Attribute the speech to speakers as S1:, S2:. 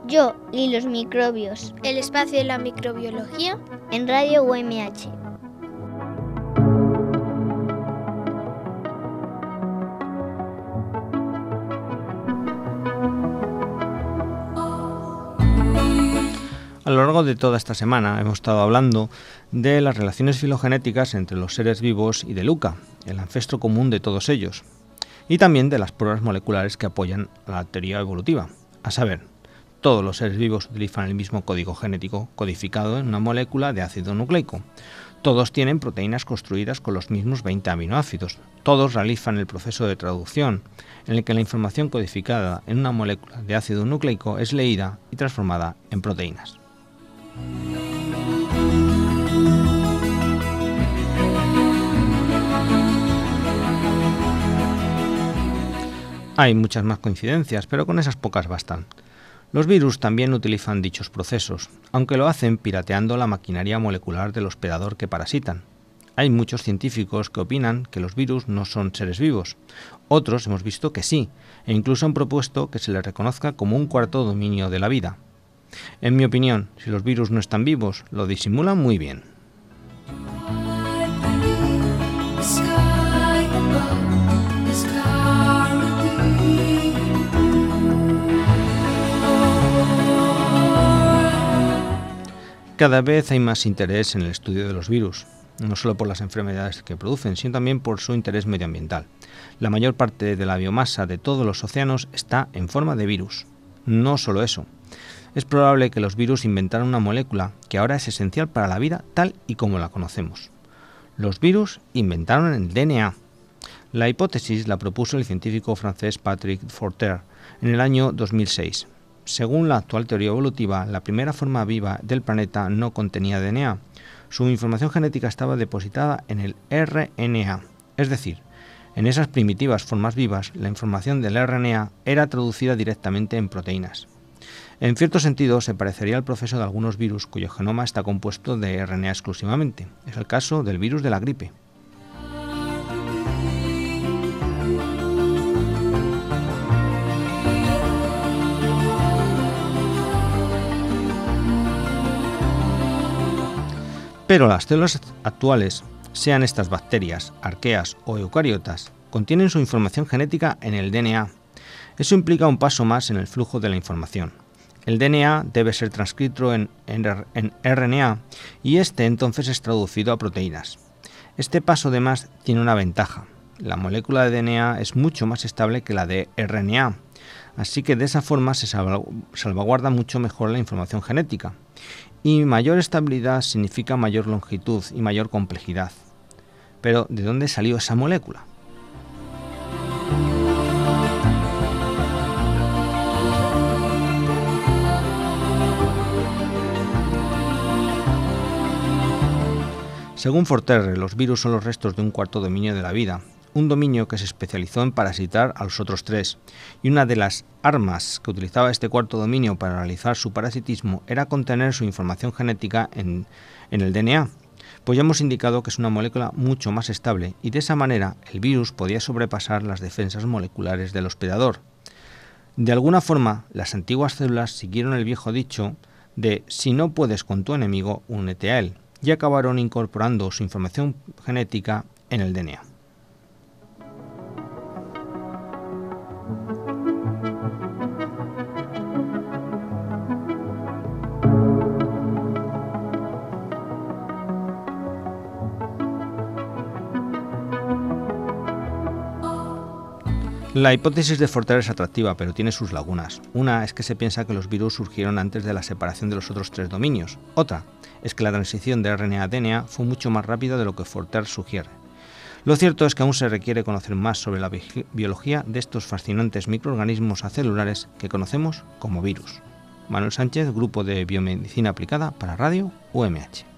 S1: Yo y los microbios.
S2: El espacio de la microbiología
S1: en Radio UMH.
S3: A lo largo de toda esta semana hemos estado hablando de las relaciones filogenéticas entre los seres vivos y de Luca, el ancestro común de todos ellos, y también de las pruebas moleculares que apoyan a la teoría evolutiva. A saber, todos los seres vivos utilizan el mismo código genético codificado en una molécula de ácido nucleico. Todos tienen proteínas construidas con los mismos 20 aminoácidos. Todos realizan el proceso de traducción, en el que la información codificada en una molécula de ácido nucleico es leída y transformada en proteínas. Hay muchas más coincidencias, pero con esas pocas bastan. Los virus también utilizan dichos procesos, aunque lo hacen pirateando la maquinaria molecular del hospedador que parasitan. Hay muchos científicos que opinan que los virus no son seres vivos. Otros hemos visto que sí, e incluso han propuesto que se les reconozca como un cuarto dominio de la vida. En mi opinión, si los virus no están vivos, lo disimulan muy bien. Cada vez hay más interés en el estudio de los virus, no solo por las enfermedades que producen, sino también por su interés medioambiental. La mayor parte de la biomasa de todos los océanos está en forma de virus. No solo eso. Es probable que los virus inventaran una molécula que ahora es esencial para la vida tal y como la conocemos. Los virus inventaron el DNA. La hipótesis la propuso el científico francés Patrick Forter en el año 2006. Según la actual teoría evolutiva, la primera forma viva del planeta no contenía DNA. Su información genética estaba depositada en el RNA, es decir, en esas primitivas formas vivas, la información del RNA era traducida directamente en proteínas. En cierto sentido, se parecería al proceso de algunos virus cuyo genoma está compuesto de RNA exclusivamente. Es el caso del virus de la gripe. Pero las células actuales, sean estas bacterias, arqueas o eucariotas, contienen su información genética en el DNA. Eso implica un paso más en el flujo de la información. El DNA debe ser transcrito en RNA y este entonces es traducido a proteínas. Este paso además tiene una ventaja. La molécula de DNA es mucho más estable que la de RNA, así que de esa forma se salvaguarda mucho mejor la información genética. Y mayor estabilidad significa mayor longitud y mayor complejidad. Pero, ¿de dónde salió esa molécula? Según Forterre, los virus son los restos de un cuarto dominio de la vida, un dominio que se especializó en parasitar a los otros tres, y una de las armas que utilizaba este cuarto dominio para realizar su parasitismo era contener su información genética en el DNA, pues ya hemos indicado que es una molécula mucho más estable y de esa manera el virus podía sobrepasar las defensas moleculares del hospedador. De alguna forma, las antiguas células siguieron el viejo dicho de si no puedes con tu enemigo, únete a él, y acabaron incorporando su información genética en el DNA. La hipótesis de Forter es atractiva, pero tiene sus lagunas. Una es que se piensa que los virus surgieron antes de la separación de los otros tres dominios. Otra es que la transición de RNA a DNA fue mucho más rápida de lo que Forter sugiere. Lo cierto es que aún se requiere conocer más sobre la biología de estos fascinantes microorganismos acelulares que conocemos como virus. Manuel Sánchez, Grupo de Biomedicina Aplicada para Radio UMH.